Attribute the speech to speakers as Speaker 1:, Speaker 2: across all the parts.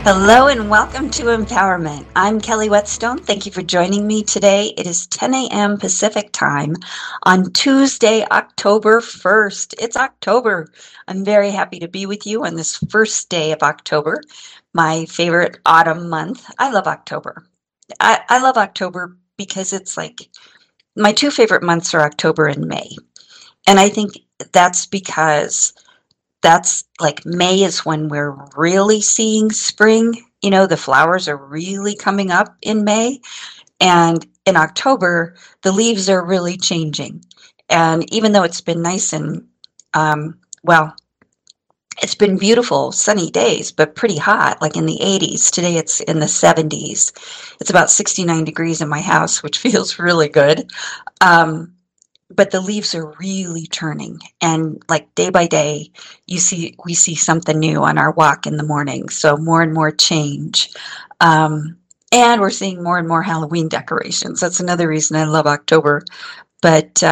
Speaker 1: Hello and welcome to Empowerment. I'm Kelly Whetstone. Thank you for joining me today. It is 10 a.m. Pacific time on Tuesday, October 1st. It's October. I'm very happy to be with you on this first day of October, my favorite autumn month. I love October. I love October because it's like my two favorite months are October and May. And I think that's because that's like May is when we're really seeing spring. The flowers are really coming up in May. And in October, the leaves are really changing. And even though it's been nice and, well, it's been beautiful sunny days, but pretty hot, like in the 80s. Today it's in the 70s. It's about 69 degrees in my house, which feels really good. Um, but the leaves are really turning, and like day by day we see something new on our walk in the morning, so more and more change. And we're seeing more and more Halloween decorations. That's another reason I love October. But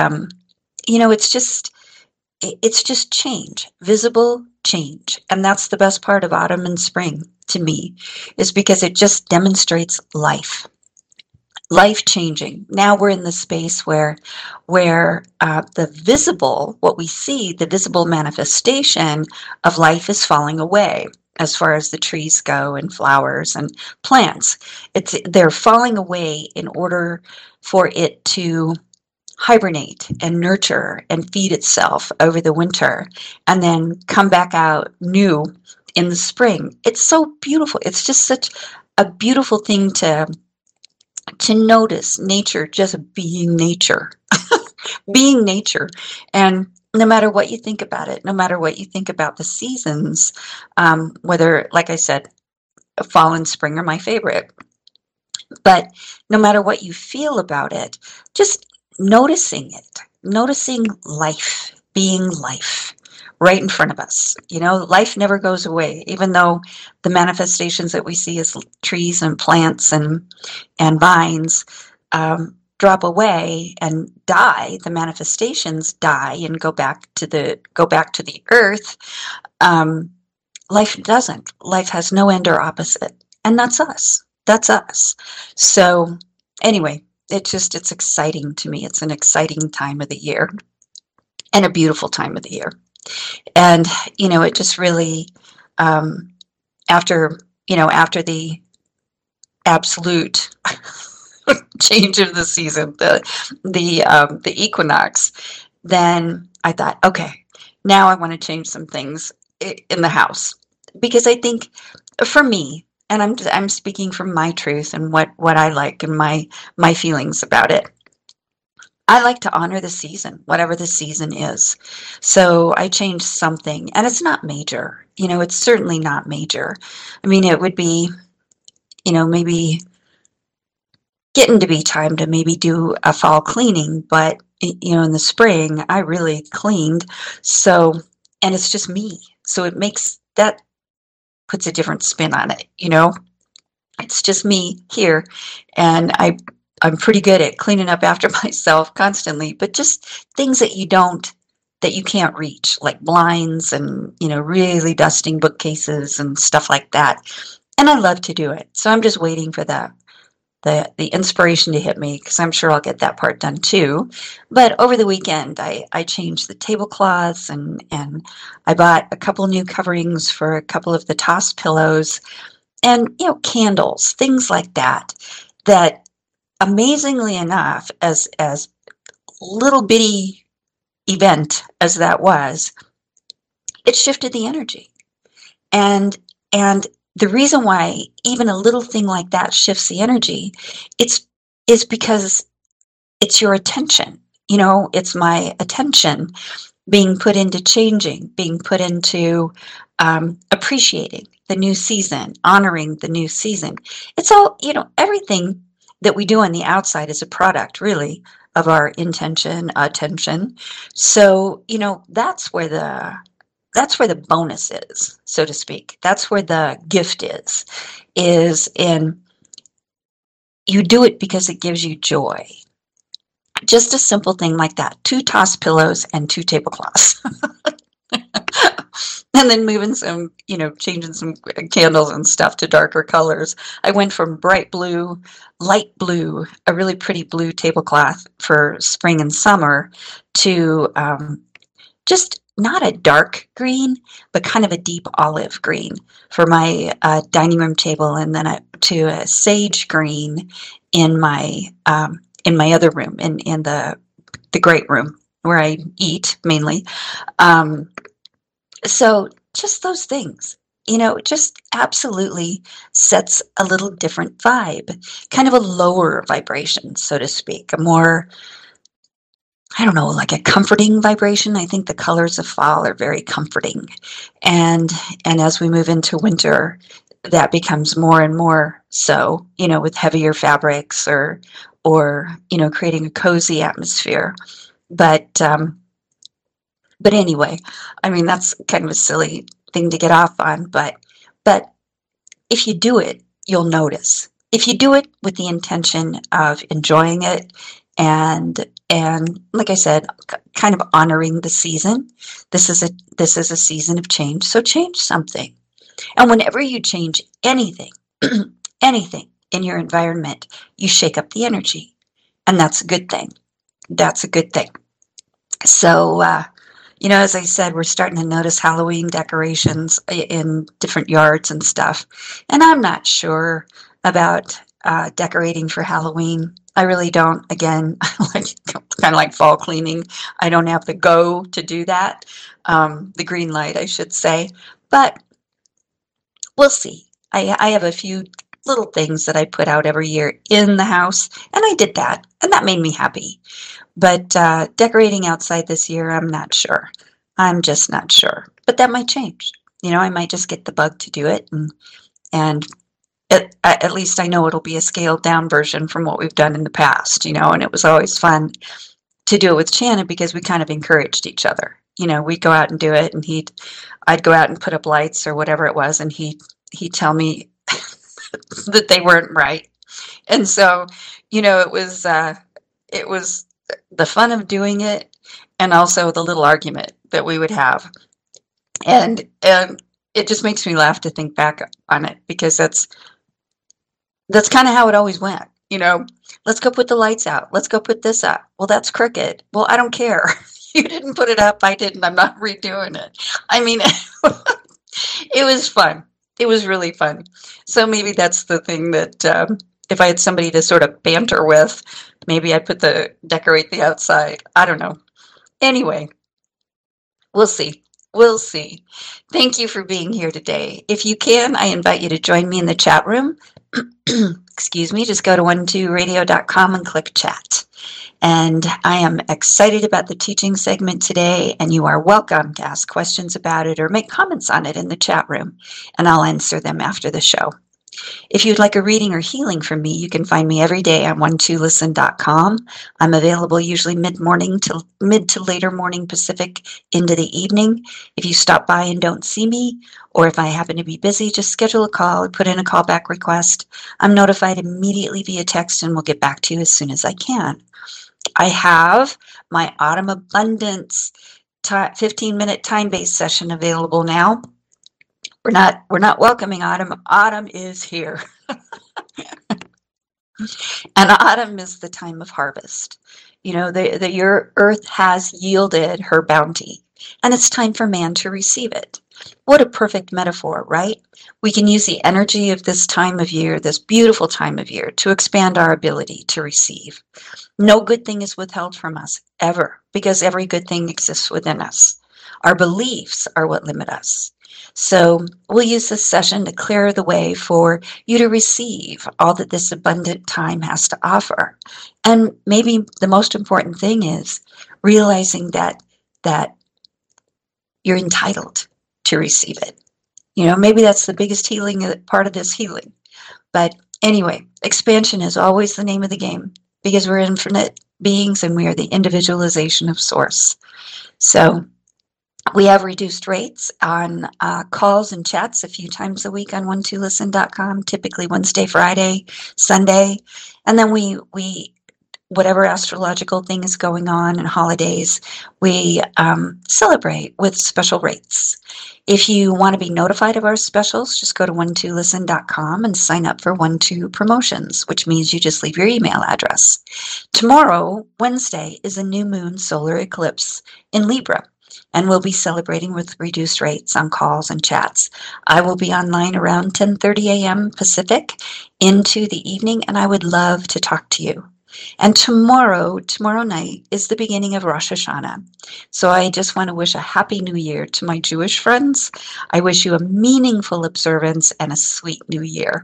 Speaker 1: it's just change, visible change, and that's the best part of autumn and spring to me, is because it just demonstrates life changing. Now we're in the space where the visible, what we see, the visible manifestation of life is falling away as far as the trees go and flowers and plants. They're falling away in order for it to hibernate and nurture and feed itself over the winter and then come back out new in the spring. It's so beautiful. It's just such a beautiful thing to notice nature just being nature, being nature. And no matter what you think about it, no matter what you think about the seasons, whether, like I said, fall and spring are my favorite, but no matter what you feel about it, just noticing life, being life right in front of us. Life never goes away, even though the manifestations that we see as trees and plants and vines drop away and die. The manifestations die and go back to the earth. Life doesn't. Life has no end or opposite, and that's us. That's us. So anyway, it's exciting to me. It's an exciting time of the year and a beautiful time of the year. And it just really, after after the absolute change of the season, the equinox, then I thought, okay, now I want to change some things in the house, because I think for me, and I'm speaking from my truth and what I like and my feelings about it. I like to honor the season, whatever the season is. So I changed something, and it's not major. It's certainly not major. I mean, it would be, maybe getting to be time to maybe do a fall cleaning, but in the spring I really cleaned. So, and it's just me. So it makes that puts a different spin on it. It's just me here, and I'm pretty good at cleaning up after myself constantly, but just things that you can't reach, like blinds and, really dusting bookcases and stuff like that. And I love to do it. So I'm just waiting for the inspiration to hit me, because I'm sure I'll get that part done too. But over the weekend, I changed the tablecloths, and I bought a couple new coverings for a couple of the tossed pillows, and candles, things like that. That, amazingly enough, as little bitty event as that was, it shifted the energy. And the reason why even a little thing like that shifts the energy, is because it's your attention. It's my attention being put into changing, being put into appreciating the new season, honoring the new season. It's all, everything that we do on the outside is a product, really, of our intention, attention. So, that's where the bonus is, so to speak. That's where the gift is in, you do it because it gives you joy. Just a simple thing like that. 2 tossed pillows and 2 tablecloths. and then moving some, changing some candles and stuff to darker colors. I went from bright blue, light blue, a really pretty blue tablecloth for spring and summer, to just not a dark green, but kind of a deep olive green for my dining room table, and then to a sage green in my other room, in the great room where I eat mainly. So just those things, just absolutely sets a little different vibe, kind of a lower vibration, so to speak, a more, I don't know, like a comforting vibration. I think the colors of fall are very comforting. And as we move into winter, that becomes more and more so, with heavier fabrics or creating a cozy atmosphere. But anyway, I mean, that's kind of a silly thing to get off on, but if you do it, you'll notice. If you do it with the intention of enjoying it and like I said, kind of honoring the season. This is a season of change, so change something. And whenever you change anything, anything in your environment, you shake up the energy, and that's a good thing. That's a good thing. So, as I said, we're starting to notice Halloween decorations in different yards and stuff. And I'm not sure about decorating for Halloween. I really don't. Again, kind of like fall cleaning. I don't have the go to do that. The green light, I should say. But we'll see. I have a few little things that I put out every year in the house, and I did that, and that made me happy. But decorating outside this year, I'm not sure. I'm just not sure. But that might change. I might just get the bug to do it, and at least I know it'll be a scaled down version from what we've done in the past, and it was always fun to do it with Shannon because we kind of encouraged each other. We'd go out and do it, and I'd go out and put up lights or whatever it was, and he'd tell me that they weren't right. And so, it was the fun of doing it, and also the little argument that we would have. And it just makes me laugh to think back on it, because that's kind of how it always went. Let's go put the lights out. Let's go put this up. Well, that's crooked. Well, I don't care. You didn't put it up. I didn't. I'm not redoing it. I mean, it was fun. It was really fun. So maybe that's the thing that if I had somebody to sort of banter with, maybe I'd decorate the outside. I don't know. Anyway, we'll see. We'll see. Thank you for being here today. If you can, I invite you to join me in the chat room. Excuse me, just go to 12radio.com and click chat. And I am excited about the teaching segment today, and you are welcome to ask questions about it or make comments on it in the chat room, and I'll answer them after the show. If you'd like a reading or healing from me, you can find me every day on 12listen.com. I'm available usually mid to later morning Pacific into the evening. If you stop by and don't see me, or if I happen to be busy, just schedule a call or put in a callback request. I'm notified immediately via text and will get back to you as soon as I can. I have my Autumn Abundance 15-minute time-based session available now. We're not welcoming autumn. Autumn is here. And autumn is the time of harvest. Your earth has yielded her bounty, and it's time for man to receive it. What a perfect metaphor, right? We can use the energy of this time of year, this beautiful time of year, to expand our ability to receive. No good thing is withheld from us, ever, because every good thing exists within us. Our beliefs are what limit us. So we'll use this session to clear the way for you to receive all that this abundant time has to offer. And maybe the most important thing is realizing that you're entitled to receive it. Maybe that's the biggest healing part of this healing. But anyway, expansion is always the name of the game, because we're infinite beings and we are the individualization of source. So we have reduced rates on calls and chats a few times a week on 12listen.com, typically Wednesday, Friday, Sunday. And then we whatever astrological thing is going on and holidays, we celebrate with special rates. If you want to be notified of our specials, just go to 12listen.com and sign up for 12 promotions, which means you just leave your email address. Tomorrow, Wednesday, is a new moon solar eclipse in Libra, and we'll be celebrating with reduced rates on calls and chats. I will be online around 10:30 a.m. Pacific into the evening, and I would love to talk to you. And tomorrow night is the beginning of Rosh Hashanah. So I just want to wish a happy new year to my Jewish friends. I wish you a meaningful observance and a sweet new year.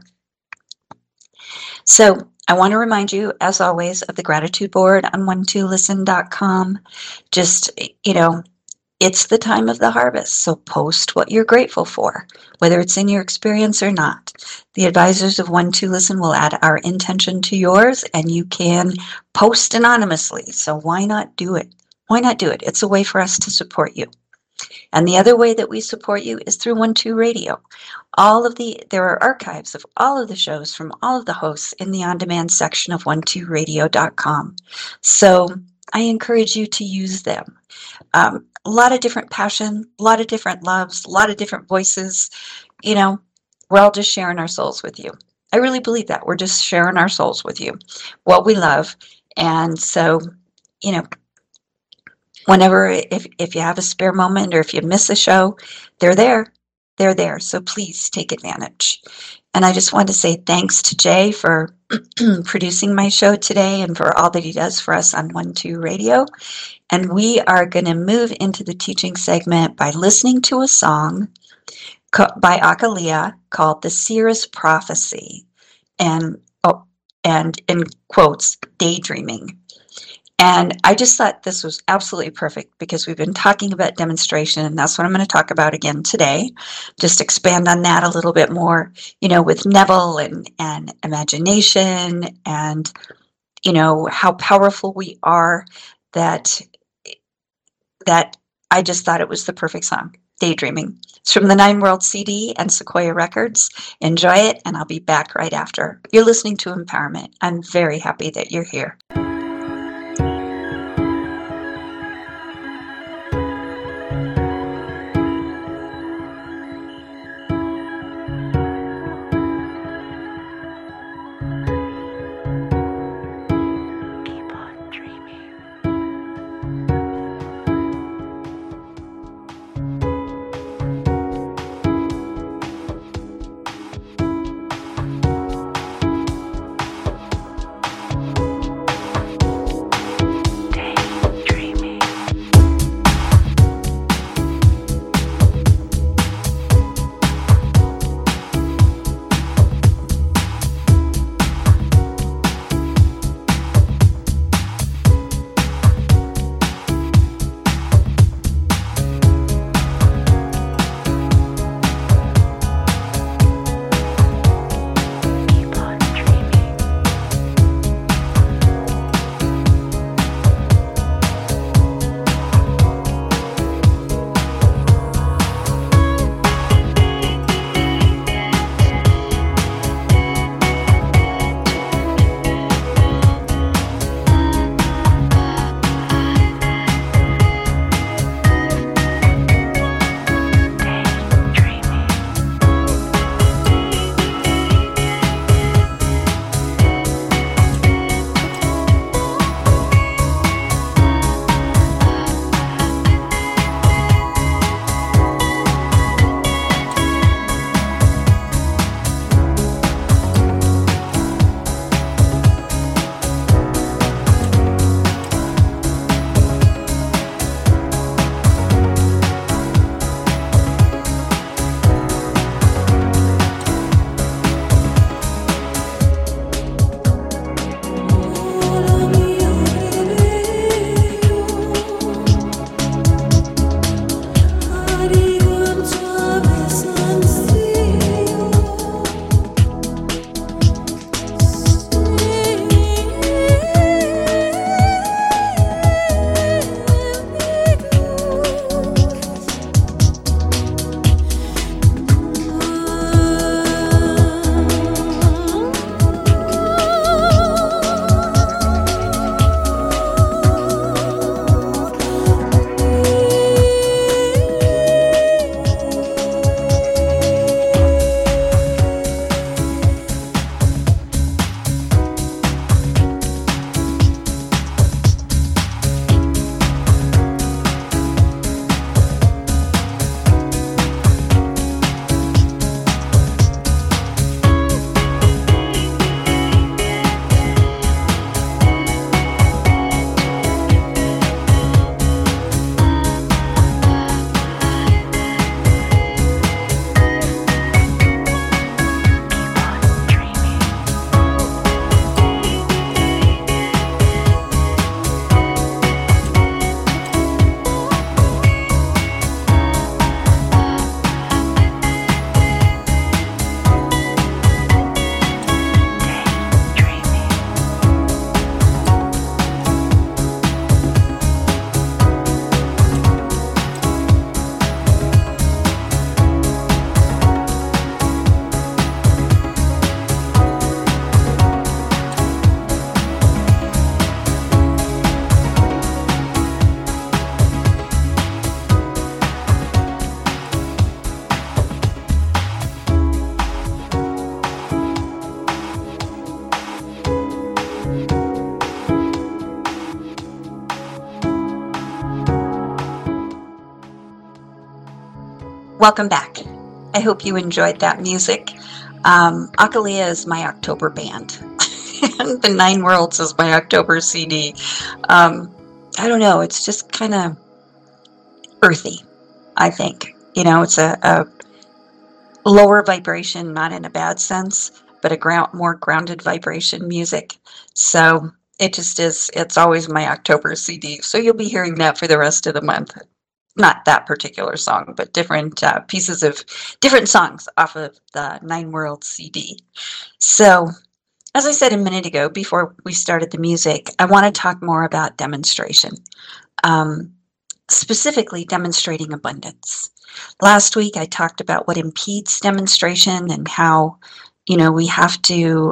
Speaker 1: So I want to remind you, as always, of the gratitude board on 12listen.com. Just, it's the time of the harvest, so post what you're grateful for, whether it's in your experience or not. The advisors of 12listen will add our intention to yours, and you can post anonymously. So why not do it? Why not do it? It's a way for us to support you. And the other way that we support you is through 12 Radio. There are archives of all of the shows from all of the hosts in the on-demand section of 12radio.com. So I encourage you to use them. A lot of different passion, a lot of different loves, a lot of different voices. We're all just sharing our souls with you. I really believe that. We're just sharing our souls with you, what we love. And so, whenever, if you have a spare moment or if you miss a show, they're there. They're there. So please take advantage. And I just want to say thanks to Jay for producing my show today and for all that he does for us on 12 Radio. And we are going to move into the teaching segment by listening to a song by Akalia called The Seer's Prophecy, and in quotes, daydreaming. And I just thought this was absolutely perfect because we've been talking about demonstration, and that's what I'm going to talk about again today. Just expand on that a little bit more, with Neville and imagination and, how powerful we are, that I just thought it was the perfect song, Daydreaming. It's from the Nine World CD and Sequoia Records. Enjoy it, and I'll be back right after. You're listening to Empowerment. I'm very happy that you're here. Welcome back. I hope you enjoyed that music. Akalia is my October band, and the Nine Worlds is my October CD. Um, I don't know, it's just kind of earthy, I think. It's a lower vibration, not in a bad sense, but more grounded vibration music. So it just is, it's always my October CD. So you'll be hearing that for the rest of the month. Not that particular song, but different pieces of different songs off of the Nine Worlds CD. So, as I said a minute ago, before we started the music, I want to talk more about demonstration, um, specifically demonstrating abundance. Last week, I talked about what impedes demonstration and how, we have to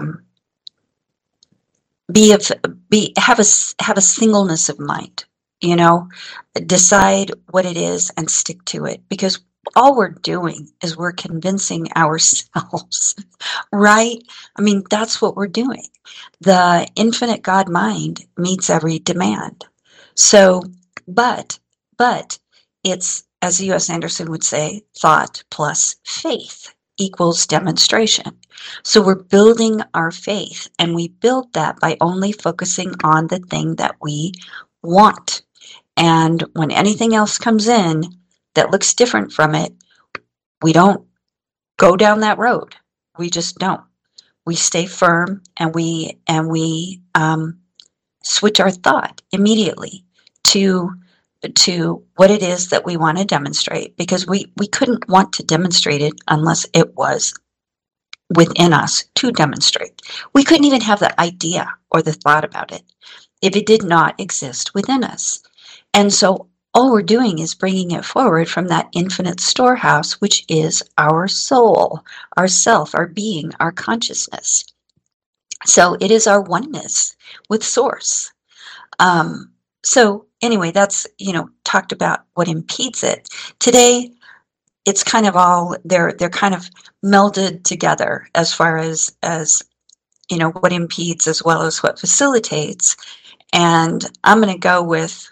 Speaker 1: have a singleness of mind. You know, decide what it is and stick to it, because all we're doing is we're convincing ourselves, right? I mean, that's what we're doing. The infinite God mind meets every demand. So, but, but it's, as U.S. Anderson would say, thought plus faith equals demonstration. So we're building our faith, and we build that by only focusing on the thing that we want. And when anything else comes in that looks different from it, we don't go down that road. We just don't. We stay firm, and we switch our thought immediately to what it is that we want to demonstrate, because we couldn't want to demonstrate it unless it was within us to demonstrate. We couldn't even have the idea or the thought about it if it did not exist within us. And so all we're doing is bringing it forward from that infinite storehouse, which is our soul, our self, our being, our consciousness. So it is our oneness with Source. So anyway, that's, talked about what impedes it. Today, it's kind of all, they're kind of melded together as far as what impedes as well as what facilitates. And I'm going to go with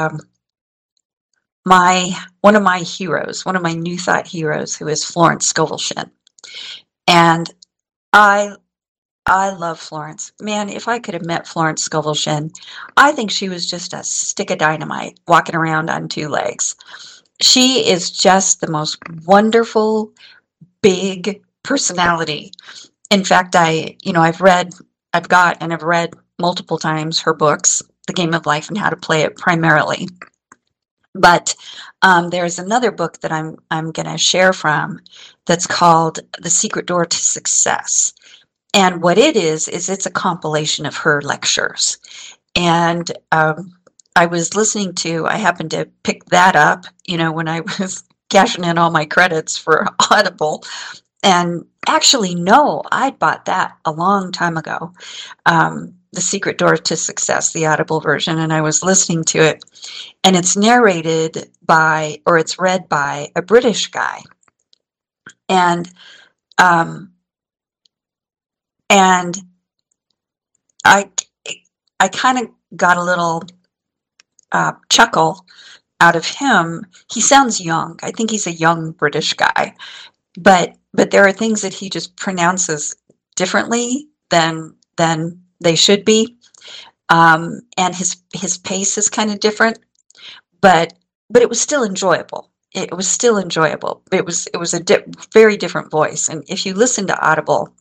Speaker 1: one of my heroes, one of my New Thought heroes, who is Florence Scovel Shinn. And I love Florence. Man, if I could have met Florence Scovel Shinn, I think she was just a stick of dynamite walking around on two legs. She is just the most wonderful, big personality. In fact, I've read multiple times her books, The Game of Life and How to Play It primarily. But there's another book that I'm going to share from that's called The Secret Door to Success. And what it is it's a compilation of her lectures. And I happened to pick that up, when I was cashing in all my credits for Audible. And actually, no, I bought that a long time ago. The Secret Door to Success, the Audible version, and I was listening to it. And it's read by a British guy. And I kind of got a little chuckle out of him. He sounds young. I think he's a young British guy, but there are things that he just pronounces differently than they should be, and his pace is kind of different, but it was still enjoyable. It was still enjoyable. It was a very different voice, and if you listen to Audible,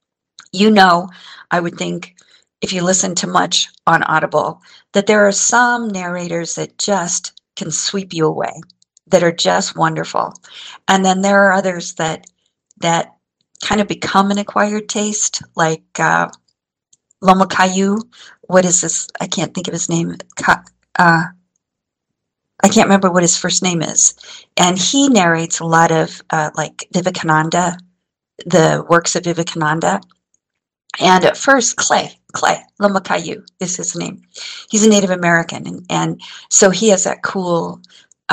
Speaker 1: I would think, if you listen to much on Audible, that there are some narrators that just can sweep you away, that are just wonderful. And then there are others that kind of become an acquired taste, like Lama Caillou. What is this? I can't think of his name. I can't remember what his first name is. And he narrates a lot of like Vivekananda, the works of Vivekananda. And at first, Clay Lama Caillou is his name. He's a Native American, and so he has that cool,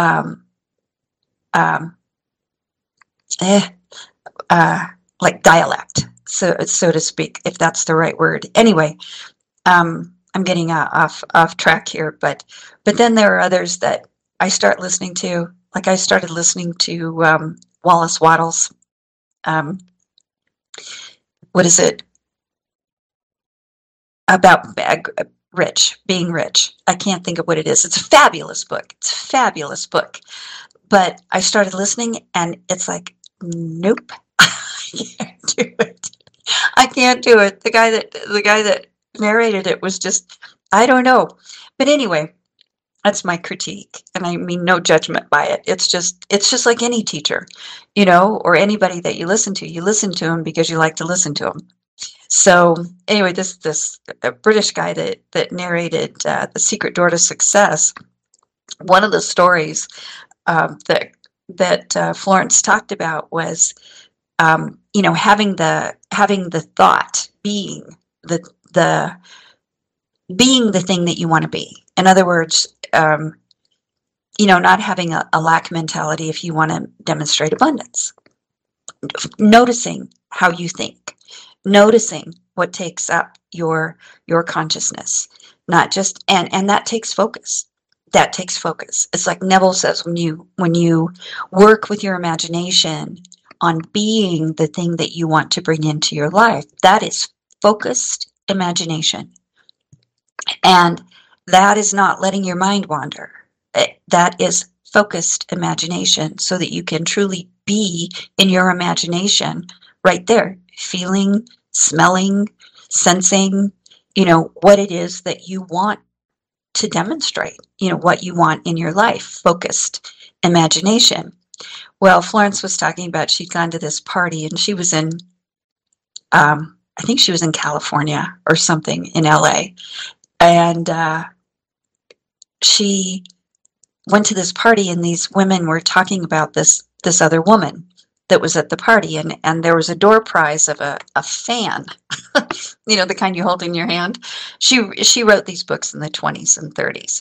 Speaker 1: like dialect, so to speak, if that's the right word. Anyway, I'm getting off track here, but then there are others that I start listening to, like I started listening to Wallace Wattles. Um, what is it about being rich? I can't think of what it is. It's a fabulous book. It's a fabulous book. But I started listening, and it's like, nope, I can't do it. I can't do it. The guy that narrated it was just, I don't know. But anyway, that's my critique, and I mean no judgment by it. It's just like any teacher, or anybody that you listen to. You listen to them because you like to listen to them. So anyway, this British guy that narrated The Secret Door to Success. One of the stories that Florence talked about was having the thought the the being the thing that you want to be. In other words, not having a lack mentality if you want to demonstrate abundance. Noticing how you think, noticing what takes up your consciousness, not just and that takes focus. That takes focus. It's like Neville says, when you work with your imagination on being the thing that you want to bring into your life, that is focused imagination. And that is not letting your mind wander. That is focused imagination, so that you can truly be in your imagination right there, feeling, smelling, sensing, what it is that you want to demonstrate, what you want in your life, focused imagination. Well, Florence was talking about she'd gone to this party, and she was in, I think she was in California or something, in LA. And she went to this party, and these women were talking about this other woman that was at the party, and there was a door prize of a fan, the kind you hold in your hand. She wrote these books in the 20s and 30s.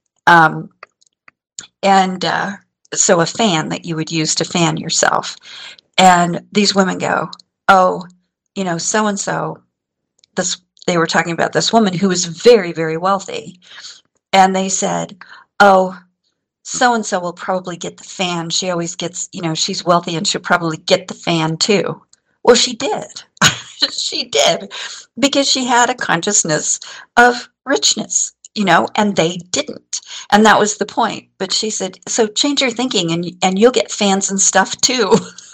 Speaker 1: So a fan that you would use to fan yourself. And these women go, oh, so-and-so, they were talking about this woman who was very, very wealthy. And they said, oh, so-and-so will probably get the fan. She always gets, she's wealthy and she'll probably get the fan too. Well, she did. She did, because she had a consciousness of richness, and they didn't. And that was the point. But she said, so change your thinking and you'll get fans and stuff too.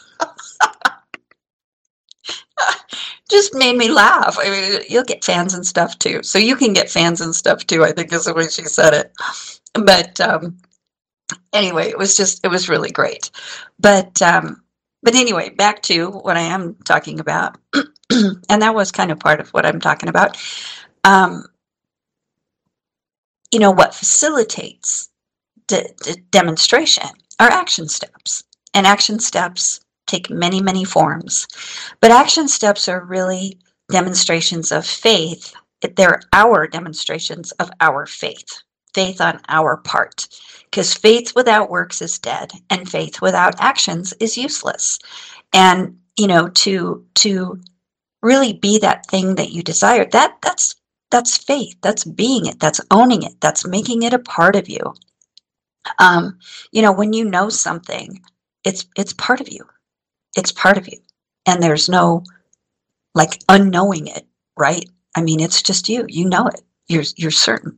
Speaker 1: Just made me laugh. I mean, you'll get fans and stuff too. So you can get fans and stuff too, I think is the way she said it. But anyway, it was really great. But anyway, back to what I am talking about. And that was kind of part of what I'm talking about. What facilitates demonstration are action steps. And action steps take many, many forms. But action steps are really demonstrations of faith. They're our demonstrations of our faith on our part. Because faith without works is dead, and faith without actions is useless. And, to really be that thing that you desire, that's faith. That's being it. That's owning it. That's making it a part of you. When you know something, it's part of you. It's part of you. And there's no unknowing it, right? I mean, it's just you. You know it. You're certain.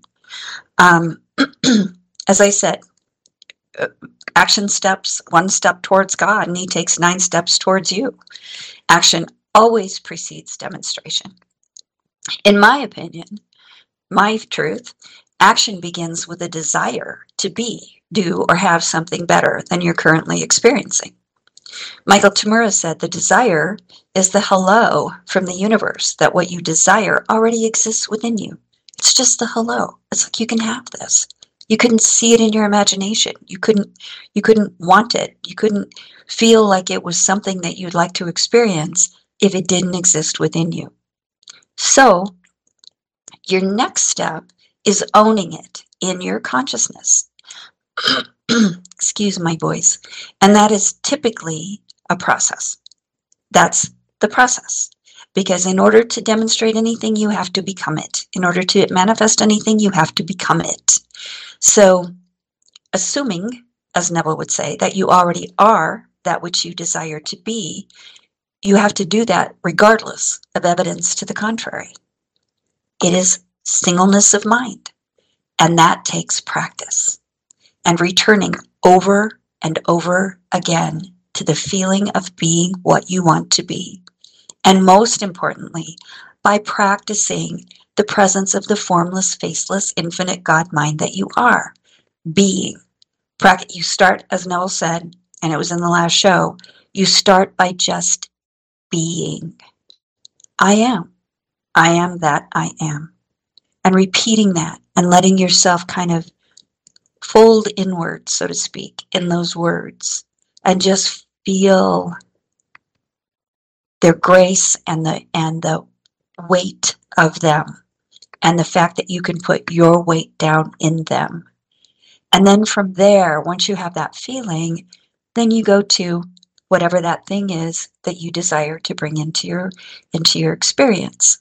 Speaker 1: As I said, action steps, 1 step towards God, and he takes 9 steps towards you. Action always precedes demonstration. In my opinion, my truth, action begins with a desire to be, do, or have something better than you're currently experiencing. Michael Tamura said the desire is the hello from the universe, that what you desire already exists within you. It's just the hello. It's like, you can have this. You couldn't see it in your imagination. You couldn't want it. You couldn't feel like it was something that you'd like to experience if it didn't exist within you. So your next step is owning it in your consciousness. Excuse my voice. And that is typically a process. That's the process. Because in order to demonstrate anything, you have to become it. In order to manifest anything, you have to become it. So assuming as Neville would say, that you already are that which you desire to be, you have to do that regardless of evidence to the contrary. It is singleness of mind, and that takes practice and returning over and over again to the feeling of being what you want to be. And most importantly, by practicing the presence of the formless, faceless, infinite God mind that you are, being. You start, as Noel said, and it was in the last show, you start by just being. I am. I am that I am. And repeating that and letting yourself kind of fold inward, so to speak, in those words and just feel their grace and the weight of them and the fact that you can put your weight down in them. And then from there, once you have that feeling, then you go to whatever that thing is that you desire to bring into your experience.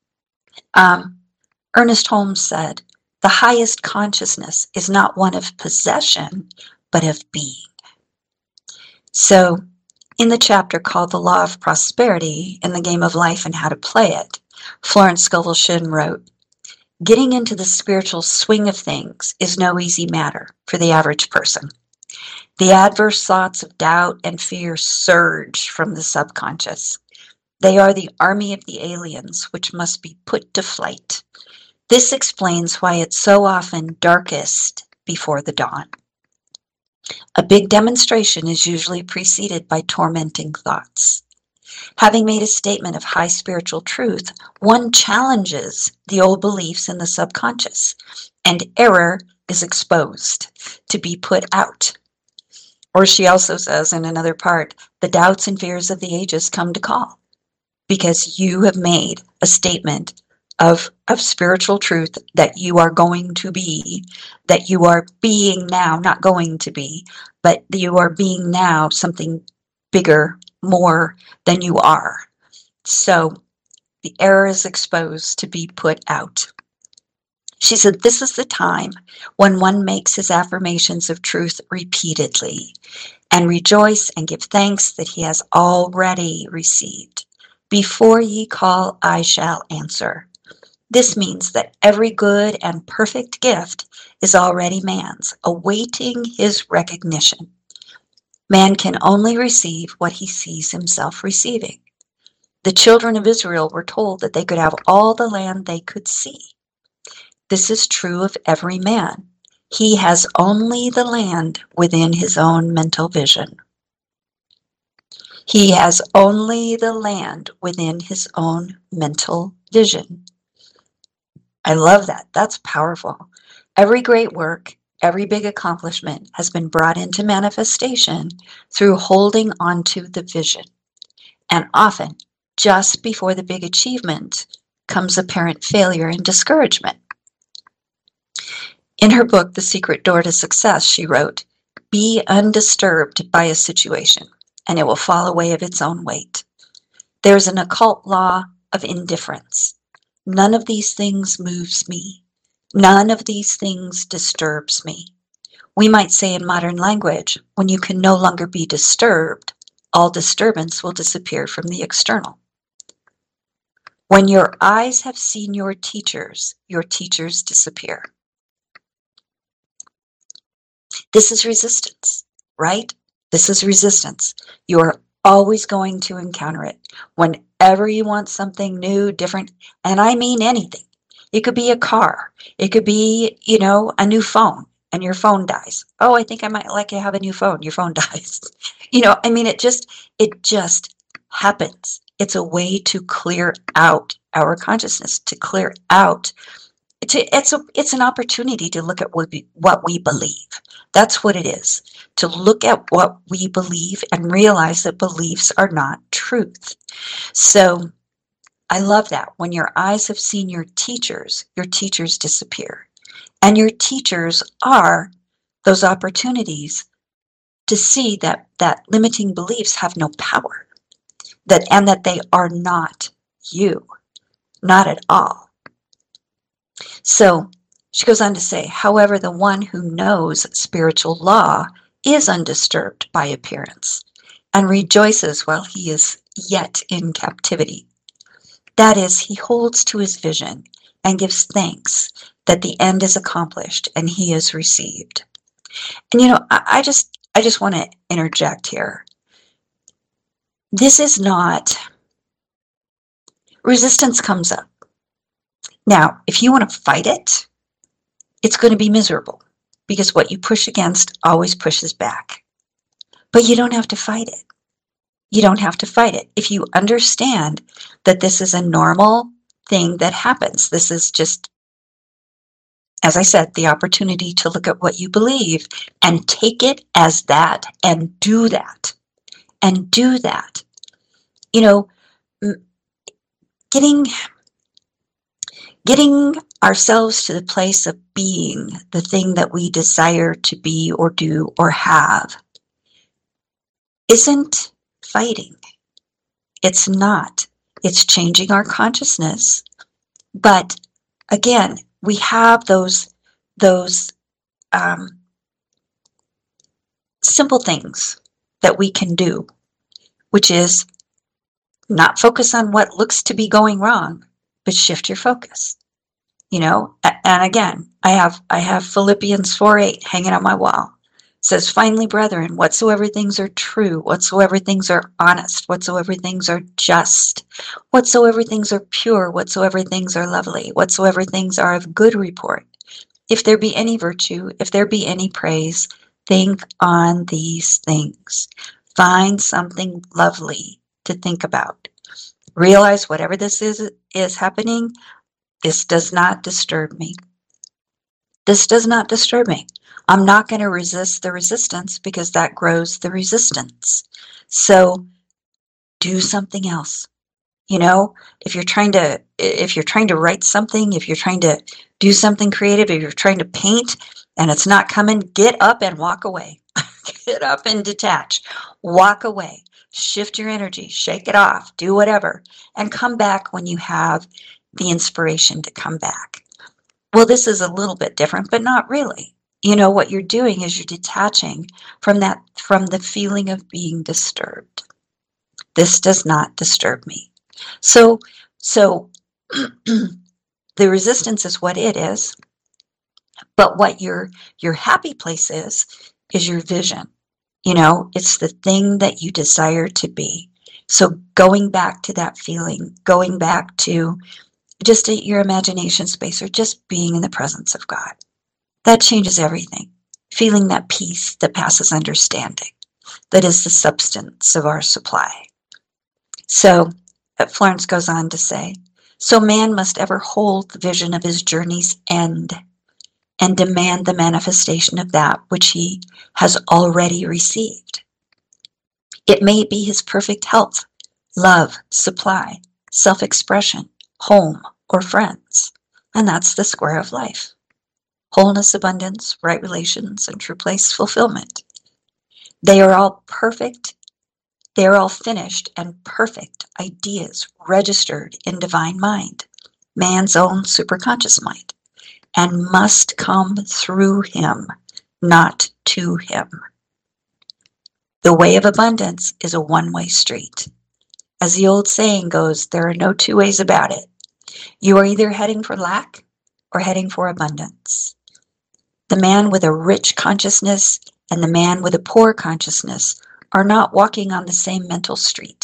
Speaker 1: Ernest Holmes said, "The highest consciousness is not one of possession, but of being." So in the chapter called The Law of Prosperity in the Game of Life and How to Play It, Florence Scovel Shinn wrote, "Getting into the spiritual swing of things is no easy matter for the average person. The adverse thoughts of doubt and fear surge from the subconscious. They are the army of the aliens which must be put to flight. This explains why it's so often darkest before the dawn. A big demonstration is usually preceded by tormenting thoughts. Having made a statement of high spiritual truth, one challenges the old beliefs in the subconscious, and error is exposed to be put out." Or she also says in another part, "The doubts and fears of the ages come to call because you have made a statement of spiritual truth that you are going to be, that you are being now, not going to be, but you are being now something bigger, more than you are. So the error is exposed to be put out." She said, "This is the time when one makes his affirmations of truth repeatedly and rejoice and give thanks that he has already received. Before ye call, I shall answer. This means that every good and perfect gift is already man's, awaiting his recognition. Man can only receive what he sees himself receiving. The children of Israel were told that they could have all the land they could see. This is true of every man. He has only the land within his own mental vision. He has only the land within his own mental vision." I love that. That's powerful. Every great work, every big accomplishment has been brought into manifestation through holding onto the vision. And often, just before the big achievement, comes apparent failure and discouragement. In her book, The Secret Door to Success, she wrote, "Be undisturbed by a situation, and it will fall away of its own weight. There's an occult law of indifference. None of these things moves me. None of these things disturbs me. We might say in modern language, when you can no longer be disturbed, all disturbance will disappear from the external. When your eyes have seen your teachers disappear." This is resistance, right? This is resistance. You are always going to encounter it. Whenever you want something new, different, and I mean anything. It could be a car. It could be, a new phone, and your phone dies. Oh, I think I might like to have a new phone. Your phone dies. It just happens. It's a way to clear out our consciousness, to clear out. It's an opportunity to look at what we believe. That's what it is. To look at what we believe and realize that beliefs are not truth. So I love that. When your eyes have seen your teachers disappear. And your teachers are those opportunities to see that limiting beliefs have no power. And that they are not you. Not at all. So she goes on to say, however, the one who knows spiritual law is undisturbed by appearance and rejoices while he is yet in captivity. That is, he holds to his vision and gives thanks that the end is accomplished and he is received. And I just want to interject here. This is not, resistance comes up. Now, if you want to fight it, it's going to be miserable because what you push against always pushes back. But you don't have to fight it. You don't have to fight it. If you understand that this is a normal thing that happens, this is just, as I said, the opportunity to look at what you believe and take it as that and do that. And do that. You know, getting ourselves to the place of being the thing that we desire to be or do or have isn't fighting. It's not. It's changing our consciousness. But again, we have those simple things that we can do, which is not focus on what looks to be going wrong, but shift your focus. And again, I have Philippians 4:8 hanging on my wall. It says, finally, brethren, whatsoever things are true, whatsoever things are honest, whatsoever things are just, whatsoever things are pure, whatsoever things are lovely, whatsoever things are of good report, if there be any virtue, if there be any praise, think on these things. Find something lovely to think about. Realize whatever this is happening, this does not disturb me. This does not disturb me. I'm not going to resist the resistance because that grows the resistance. So do something else. If you're trying to write something, if you're trying to do something creative, if you're trying to paint and it's not coming, get up and walk away. Get up and detach. Walk away. Shift your energy. Shake it off. Do whatever. And come back when you have the inspiration to come back. Well, this is a little bit different, but not really. What you're doing is you're detaching from the feeling of being disturbed. This does not disturb me. So the resistance is what it is, but what your happy place is your vision. It's the thing that you desire to be. So going back to that feeling, going back to just your imagination space or just being in the presence of God, that changes everything. Feeling that peace that passes understanding, that is the substance of our supply. So Florence goes on to say, so man must ever hold the vision of his journey's end and demand the manifestation of that which he has already received. It may be his perfect health, love, supply, self-expression, home, or friends, and that's the square of life. Wholeness, abundance, right relations, and true place fulfillment. They are all perfect. They are all finished and perfect ideas registered in divine mind, man's own superconscious mind, and must come through him, not to him. The way of abundance is a one-way street. As the old saying goes, there are no two ways about it. You are either heading for lack or heading for abundance. The man with a rich consciousness and the man with a poor consciousness are not walking on the same mental street.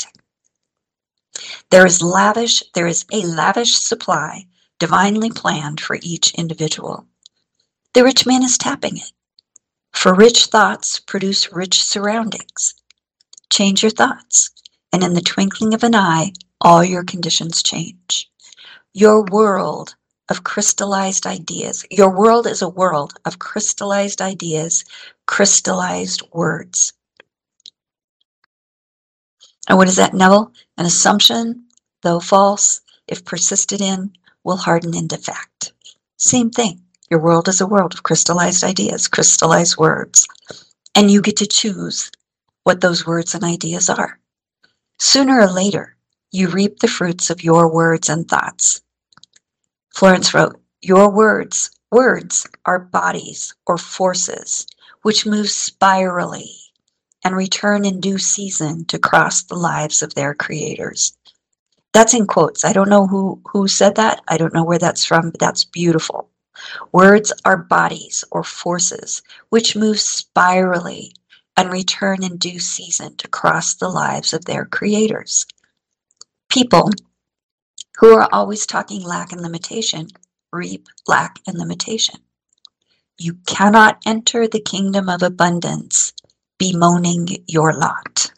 Speaker 1: There is a lavish supply divinely planned for each individual. The rich man is tapping it. For rich thoughts produce rich surroundings. Change your thoughts, and in the twinkling of an eye, all your conditions change. Your world of crystallized ideas. Your world is a world of crystallized ideas, crystallized words. And what is that, Neville? An assumption, though false, if persisted in, will harden into fact. Same thing. Your world is a world of crystallized ideas, crystallized words. And you get to choose what those words and ideas are. Sooner or later, you reap the fruits of your words and thoughts. Florence wrote, your words are bodies or forces which move spirally and return in due season to cross the lives of their creators. That's in quotes. I don't know who said that. I don't know where that's from, but that's beautiful. Words are bodies or forces which move spirally and return in due season to cross the lives of their creators. People who are always talking lack and limitation reap lack and limitation. You cannot enter the kingdom of abundance bemoaning your lot.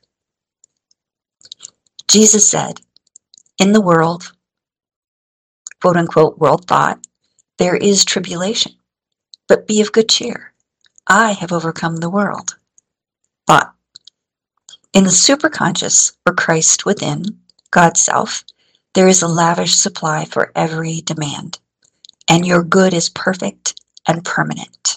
Speaker 1: Jesus said, in the world, quote unquote, world thought, there is tribulation, but be of good cheer. I have overcome the world. Thought. In the superconscious, or Christ within, God's self, there is a lavish supply for every demand, and your good is perfect and permanent.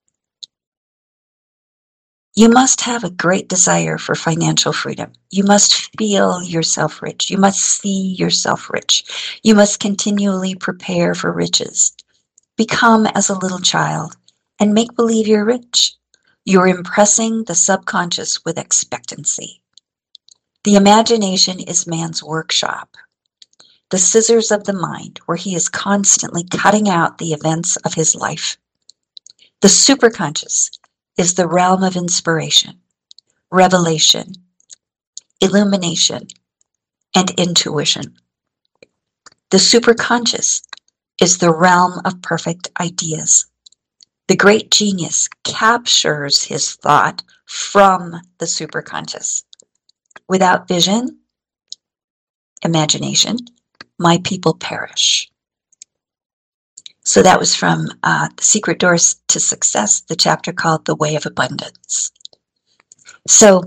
Speaker 1: You must have a great desire for financial freedom. You must feel yourself rich. You must see yourself rich. You must continually prepare for riches. Become as a little child and make believe you're rich. You're impressing the subconscious with expectancy. The imagination is man's workshop, the scissors of the mind, where he is constantly cutting out the events of his life. The superconscious is the realm of inspiration, revelation, illumination, and intuition. The superconscious is the realm of perfect ideas. The great genius captures his thought from the superconscious. Without vision, imagination, my people perish. So that was from The Secret Doors to Success, the chapter called The Way of Abundance. So,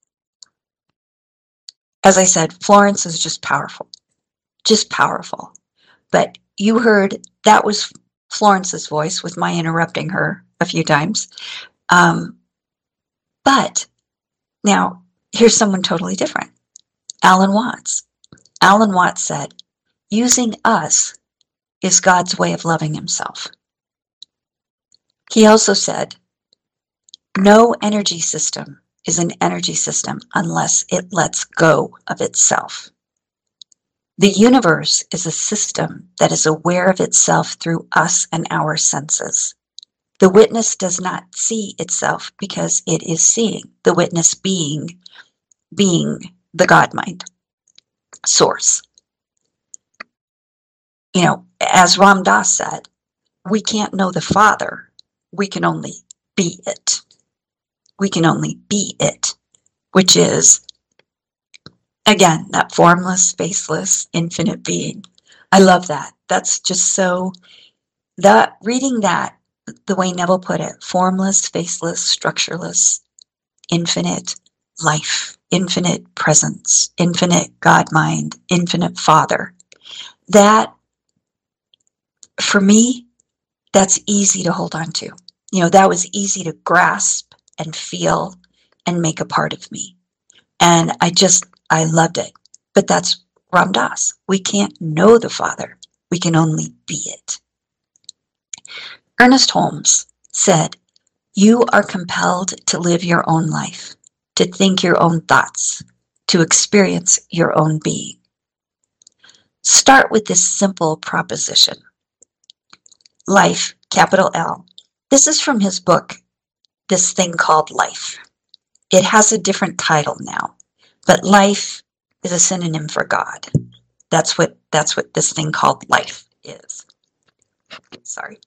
Speaker 1: as I said, Florence is just powerful. Just powerful. But you heard that was Florence's voice with my interrupting her a few times. But now, here's someone totally different. Alan Watts. Alan Watts said, using us is God's way of loving himself. He also said, no energy system is an energy system unless it lets go of itself. The universe is a system that is aware of itself through us and our senses. The witness does not see itself because it is seeing, the witness being the God mind, source. You know, as Ram Dass said, we can't know the Father. We can only be it. We can only be it, which is, again, that formless, spaceless, infinite being. I love that. That's just so, that reading that, the way Neville put it, formless, faceless, structureless, infinite life, infinite presence, infinite God mind, infinite Father. That, for me, that's easy to hold on to. You know, that was easy to grasp and feel and make a part of me. And I loved it. But that's Ram Dass. We can't know the Father. We can only be it. Ernest Holmes said, you are compelled to live your own life, to think your own thoughts, to experience your own being. Start with this simple proposition. Life, capital L. This is from his book, This Thing Called Life. It has a different title now, but life is a synonym for God. That's what this thing called life is. Sorry.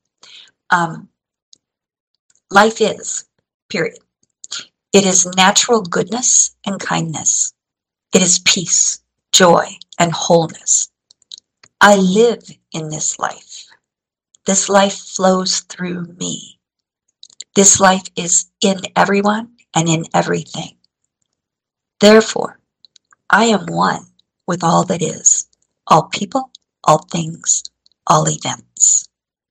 Speaker 1: Life is, period. It is natural goodness and kindness. It is peace, joy, and wholeness. I live in this life. This life flows through me. This life is in everyone and in everything. Therefore, I am one with all that is, all people, all things, all events.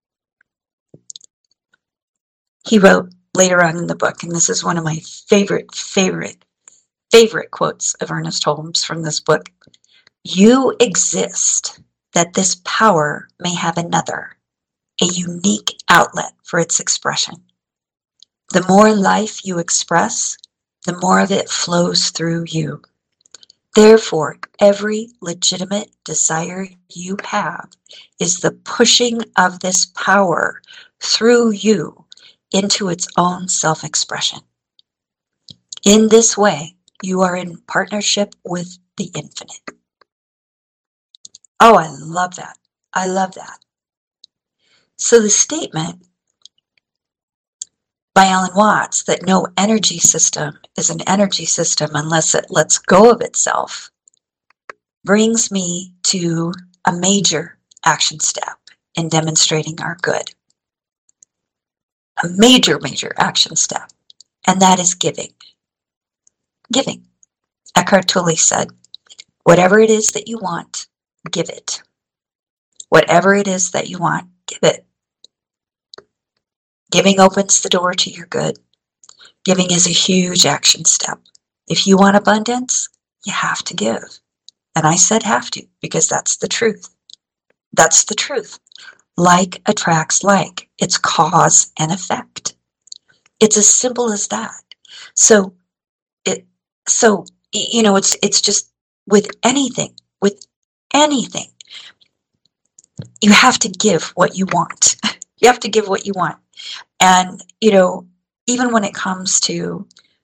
Speaker 1: He wrote later on in the book, and this is one of my favorite quotes of Ernest Holmes from this book. You exist that this power may have another, a unique outlet for its expression. The more life you express, the more of it flows through you. Therefore, every legitimate desire you have is the pushing of this power through you into its own self-expression. In this way, you are in partnership with the infinite. Oh, I love that. I love that. So the statement by Alan Watts that no energy system is an energy system unless it lets go of itself brings me to a major action step in demonstrating our good. A major, major action step, and that is giving. Giving. Eckhart Tolle said, whatever it is that you want, give it. Whatever it is that you want, give it. Giving opens the door to your good. Giving is a huge action step. If you want abundance, you have to give. And I said have to, because that's the truth. That's the truth. Like attracts like. It's cause and effect. It's as simple as that. So it's just with anything, you have to give what you want. You have to give what you want. And, even when it comes to,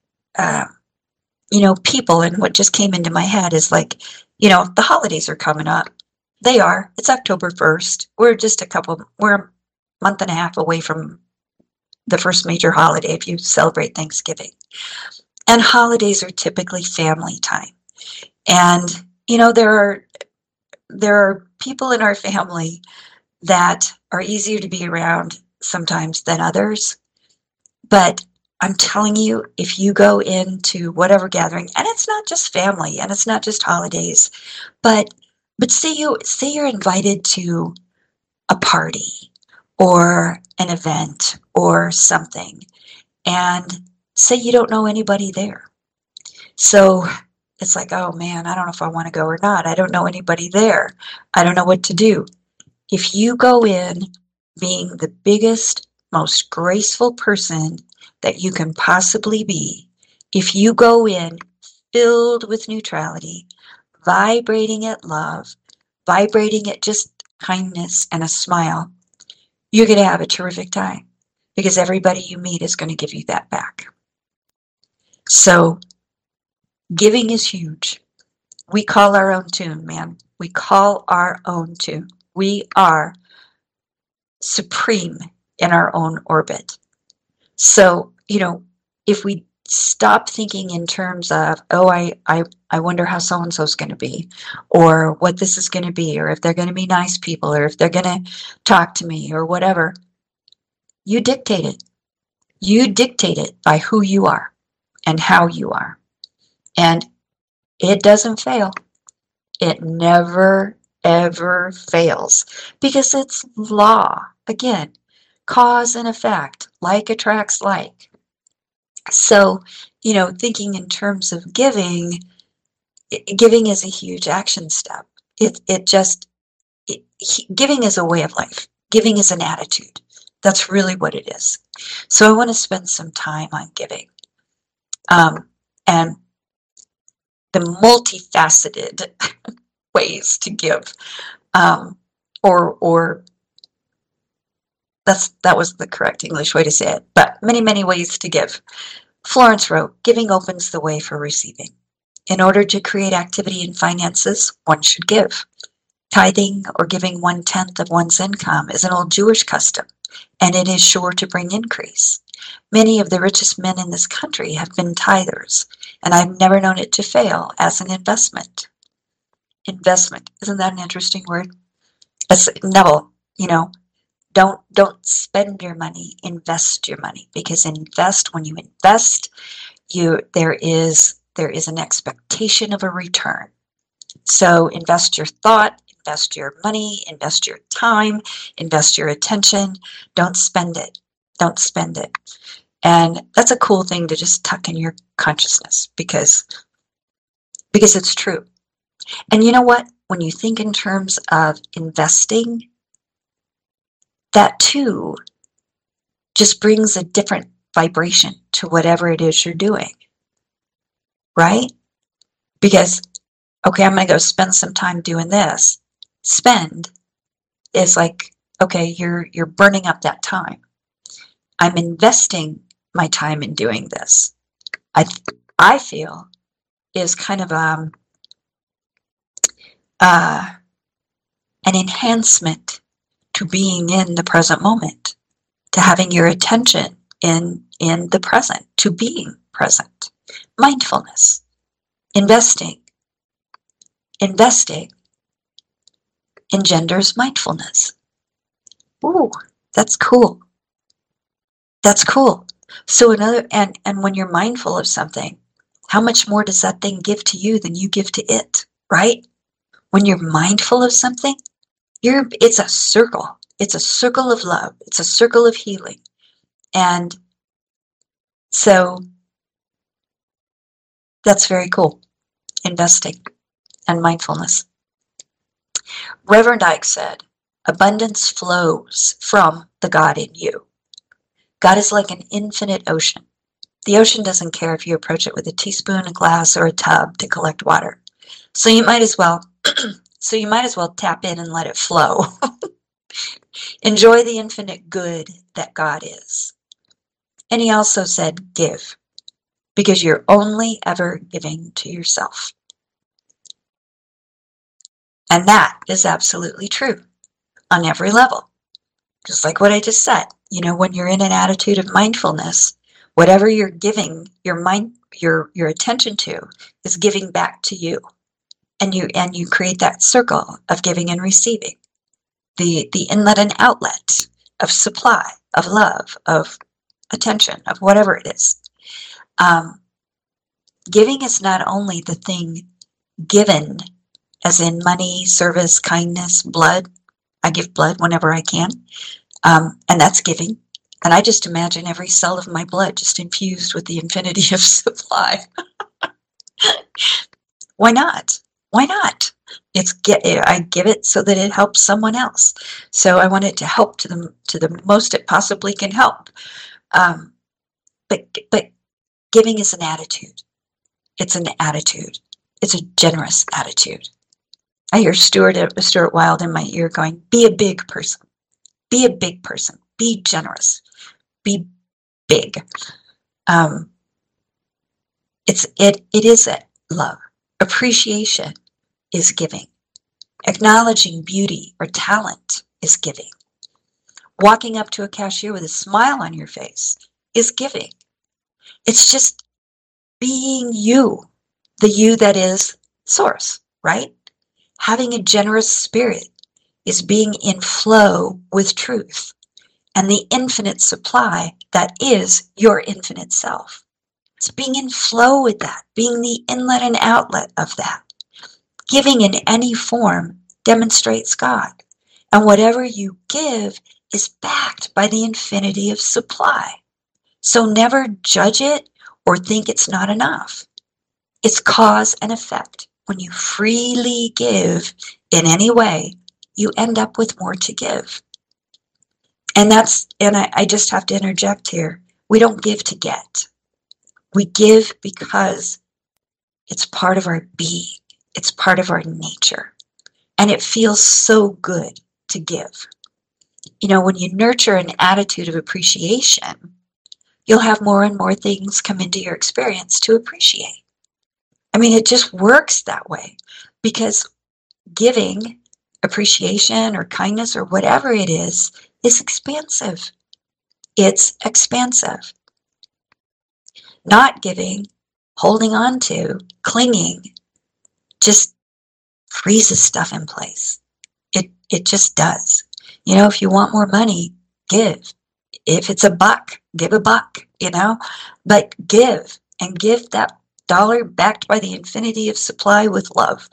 Speaker 1: people, and what just came into my head is like, the holidays are coming up. They are. It's October 1st. We're a month and a half away from the first major holiday if you celebrate Thanksgiving. And holidays are typically family time. And, there are people in our family that are easier to be around sometimes than others. But I'm telling you, if you go into whatever gathering, and it's not just family and it's not just holidays, but say you're invited to a party or an event or something, and say you don't know anybody there. So it's like, oh man, I don't know if I want to go or not. I don't know anybody there. I don't know what to do. If you go in being the biggest, most graceful person that you can possibly be, if you go in filled with neutrality, vibrating at love, vibrating at just kindness and a smile, you're going to have a terrific time, because everybody you meet is going to give you that back. So giving is huge. We call our own tune, man. We call our own tune. We are supreme in our own orbit. So, if we stop thinking in terms of, oh, I wonder how so-and-so's going to be, or what this is going to be, or if they're going to be nice people, or if they're going to talk to me, or whatever, you dictate it. You dictate it by who you are and how you are. And it doesn't fail. It never, ever fails, because it's law. Again, cause and effect, like attracts like. So, thinking in terms of giving is a huge action step. Giving is a way of life. Giving is an attitude. That's really what it is. So I want to spend some time on giving. And the multifaceted ways to give, or that was the correct English way to say it, but many, many ways to give. Florence wrote, giving opens the way for receiving. In order to create activity in finances, one should give. Tithing, or giving 1/10 of one's income, is an old Jewish custom, and it is sure to bring increase. Many of the richest men in this country have been tithers, and I've never known it to fail as an investment. Investment, isn't that an interesting word? Neville, don't spend your money, invest your money, because when you invest, there is an expectation of a return. So invest your thought, invest your money, invest your time, invest your attention. Don't spend it. Don't spend it. And that's a cool thing to just tuck in your consciousness, because it's true. And you know what? When you think in terms of investing, that too just brings a different vibration to whatever it is you're doing, right? Because, okay, I'm going to go spend some time doing this. Spend is like, okay, you're burning up that time. I'm investing my time in doing this. I feel is kind of an enhancement to being in the present moment, to having your attention in the present, to being present. Mindfulness, investing engenders mindfulness. Ooh, that's cool. That's cool. So and when you're mindful of something, how much more does that thing give to you than you give to it, right? When you're mindful of something, it's a circle. It's a circle of love. It's a circle of healing. And so that's very cool. Investing and mindfulness. Reverend Ike said, abundance flows from the God in you. God is like an infinite ocean. The ocean doesn't care if you approach it with a teaspoon, a glass, or a tub to collect water. So you might as well tap in and let it flow. Enjoy the infinite good that God is. And he also said, give, because you're only ever giving to yourself. And that is absolutely true on every level. Just like what I just said, when you're in an attitude of mindfulness, whatever you're giving your attention to is giving back to you. And you create that circle of giving and receiving. The inlet and outlet of supply, of love, of attention, of whatever it is. Giving is not only the thing given, as in money, service, kindness, blood. I give blood whenever I can. And that's giving. And I just imagine every cell of my blood just infused with the infinity of supply. Why not? Why not? I give it so that it helps someone else. So I want it to help to the most it possibly can help. But giving is an attitude. It's an attitude. It's a generous attitude. I hear Stuart Wilde in my ear going, be a big person. Be a big person. Be generous. Be big. It is love. Appreciation is giving. Acknowledging beauty or talent is giving. Walking up to a cashier with a smile on your face is giving. It's just being you, the you that is source, right? Having a generous spirit is being in flow with truth and the infinite supply that is your infinite self. It's being in flow with that, being the inlet and outlet of that. Giving in any form demonstrates God, and whatever you give is backed by the infinity of supply. So never judge it or think it's not enough. It's cause and effect. When you freely give in any way, you end up with more to give. And I just have to interject here. We don't give to get. We give because it's part of our being. It's part of our nature. And it feels so good to give. When you nurture an attitude of appreciation, you'll have more and more things come into your experience to appreciate. It just works that way, because giving, appreciation or kindness or whatever it is expansive. It's expansive. Not giving, holding on to, clinging, just freezes stuff in place. It just does. If you want more money, give. If it's $1, give $1, but give, and give that dollar backed by the infinity of supply with love.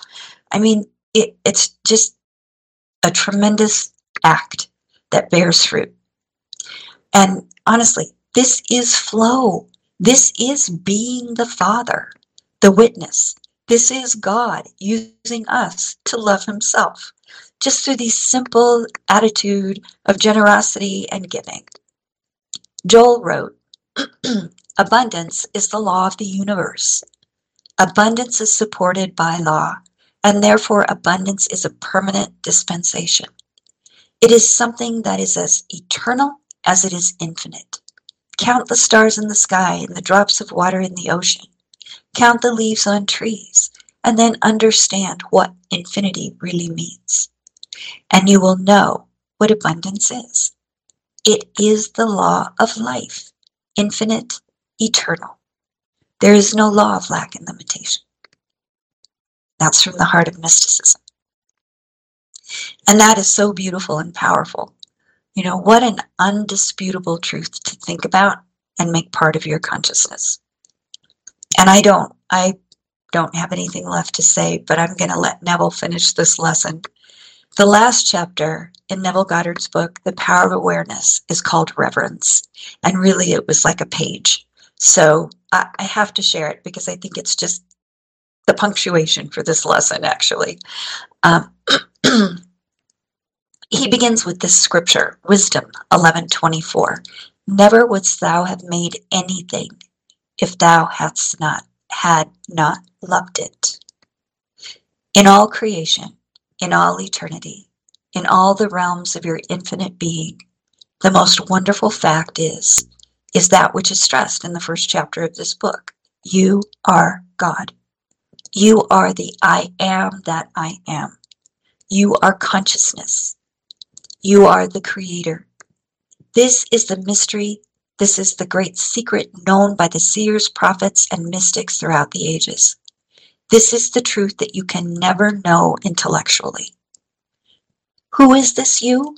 Speaker 1: It's just a tremendous act that bears fruit. And honestly, this is flow. This is being the Father, the witness. This is God using us to love himself, just through the simple attitude of generosity and giving. Joel wrote, Abundance is the law of the universe. Abundance is supported by law, and therefore abundance is a permanent dispensation. It is something that is as eternal as it is infinite. Count the stars in the sky and the drops of water in the ocean. Count the leaves on trees, and then understand what infinity really means. And you will know what abundance is. It is the law of life, infinite, eternal. There is no law of lack and limitation. That's from the heart of mysticism. And that is so beautiful and powerful. You know, what an undisputable truth to think about and make part of your consciousness. And I don't have anything left to say, but I'm going to let Neville finish this lesson. The last chapter in Neville Goddard's book, The Power of Awareness, is called Reverence. And really, it was like a page. So I have to share it because I think it's just the punctuation for this lesson, actually. He begins with this scripture, Wisdom 11:24. Never wouldst thou have made anything if thou had not loved it. In all creation, in all eternity, in all the realms of your infinite being, the most wonderful fact is that which is stressed in the first chapter of this book. You are God. You are the I am that I am. You are consciousness. You are the creator. This is the mystery. This is the great secret known by the seers, prophets, and mystics throughout the ages. This is the truth that you can never know intellectually. Who is this you?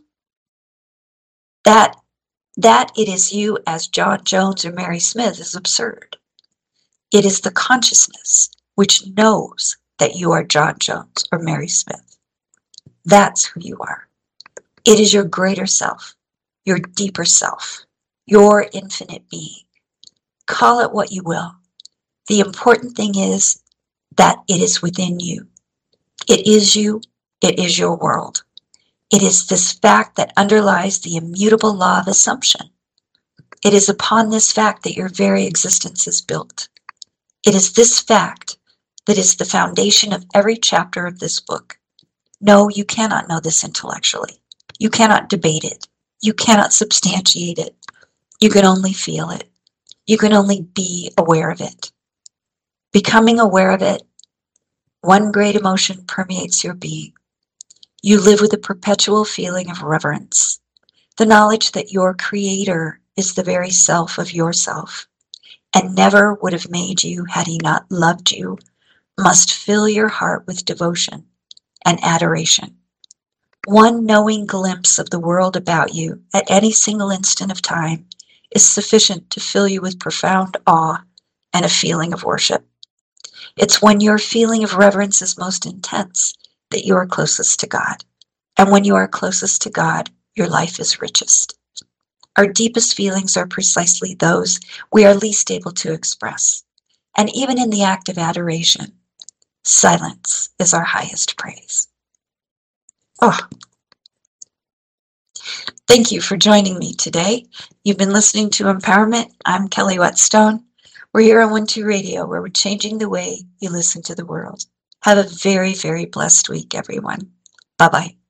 Speaker 1: That it is you as John Jones or Mary Smith is absurd. It is the consciousness which knows that you are John Jones or Mary Smith. That's who you are. It is your greater self, your deeper self, your infinite being. Call it what you will. The important thing is that it is within you. It is you. It is your world. It is this fact that underlies the immutable law of assumption. It is upon this fact that your very existence is built. It is this fact that is the foundation of every chapter of this book. No, you cannot know this intellectually. You cannot debate it. You cannot substantiate it. You can only feel it. You can only be aware of it. Becoming aware of it, one great emotion permeates your being. You live with a perpetual feeling of reverence. The knowledge that your creator is the very self of yourself and never would have made you had he not loved you must fill your heart with devotion and adoration. One knowing glimpse of the world about you at any single instant of time is sufficient to fill you with profound awe and a feeling of worship. It's when your feeling of reverence is most intense that you are closest to God. And when you are closest to God, your life is richest. Our deepest feelings are precisely those we are least able to express. And even in the act of adoration, silence is our highest praise. Oh, thank you for joining me today. You've been listening to Empowerment. I'm Kelly Whetstone. We're here on 1-2 Radio, where we're changing the way you listen to the world. Have a very, very blessed week, everyone. Bye-bye.